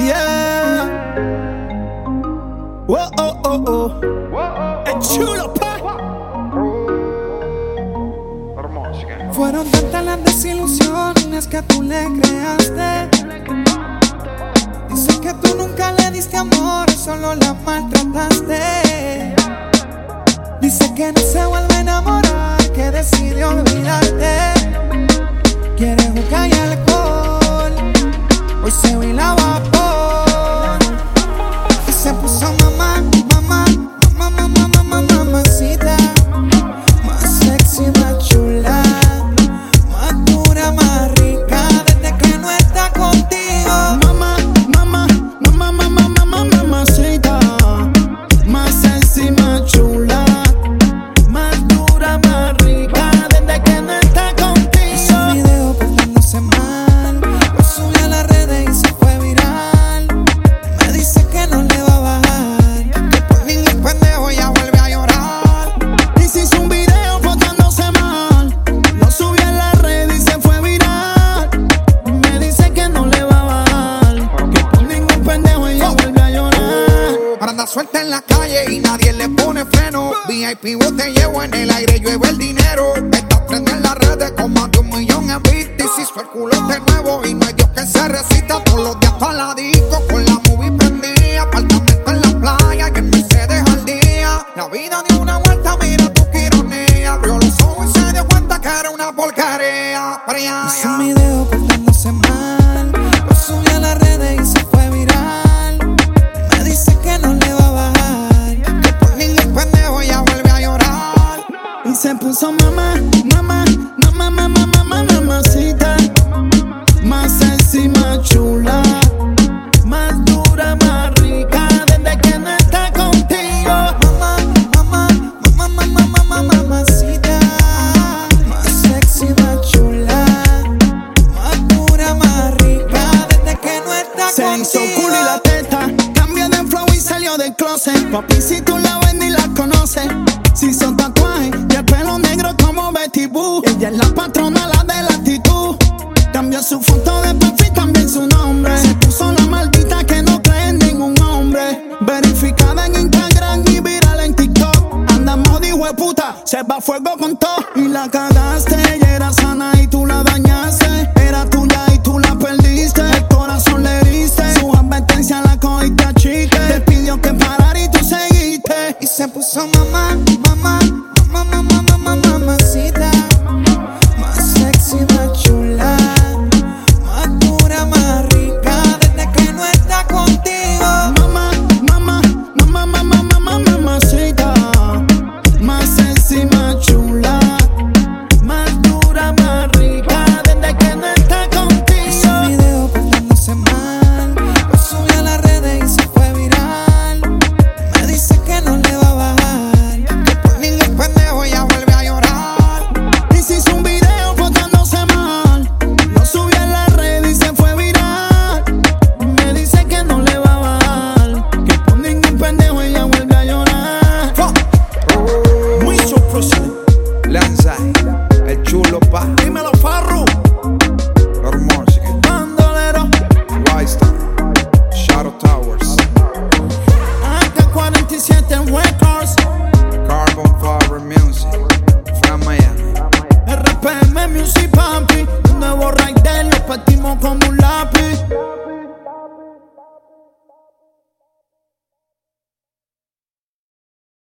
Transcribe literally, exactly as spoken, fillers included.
yeah. Whoa, oh, oh, oh. Es chulo, pa. Fueron tantas las desilusiones que tú le creaste. Dice que tú nunca le diste amor, solo la maltrataste. Dice que no se vuelve a enamorar, que decidió olvidarte. Quiere jugar y alcohol, hoy se ve la vapor. Y se puso mamá, mamá, mamá, mamá, mamá, mamacita. Más sexy, más chula, más dura, más rica, desde que no está contigo. Mamá, mamá, mamá, mamá, mamá, mamacita. Más sexy, más chula, más dura, más rica, desde que no está contigo. Hizo un video portándose mal, lo subió a las redes y se fue viral. Me dice que no le va a bajar, que por ningún pendejo ya vuelve a llorar. Y se hizo un video portándose mal, lo subió a la red y se fue viral. Me dice que no le va a bajar, que por ningún pendejo ella vuelve a llorar. Ahora anda suelta en la calle y nadie le pone freno. V I P vos te llevo en el aire, llueve el dinero. Está prende en las redes con más de un millón en vistas. Y si su el culo de nuevo y no hay Dios que se resista. Todos los días pa' la disco con la movie prendida. Apartamento en la playa y en Mercedes al día. La vida dio una vuelta, mira tu que ironía. Abrió los ojos y se dio cuenta que era una porquería. Hizo un video portándose mal, lo subió a las redes y se fue viral. Me dice que no le va a bajar, que por ningún pendejo ya vuelve a llorar. Y se puso mamá, mamá, mamá, mamá, mamá, mamacita. Más sexy, más chula, más dura, más rica, desde que no está contigo. Mamá, mamá, mamá, mamá, mamá, mamacita. Más sexy, más chula, más dura, más rica, desde que no está Se contigo. hizo cool y la teta, cambió de flow y salió del closet. Papi, si tú la ves ni la conoces. Si son tatuajes y el pelo negro como Betty Boo. Ella es la patrona, la de la actitud. Cambió su foto de perfil, también su nombre. Se puso la maldita que no cree en ningún hombre. Verificada en Instagram y viral en TikTok. Andamos de hueputa, se va a fuego con todo. Y la cagaste, ella era sana y tú la dañaste. Era tuya y tú la perdiste. El corazón le heriste, su advertencia la cogiste a chiste. Te pidió que parara y tú seguiste. Y se puso mamá,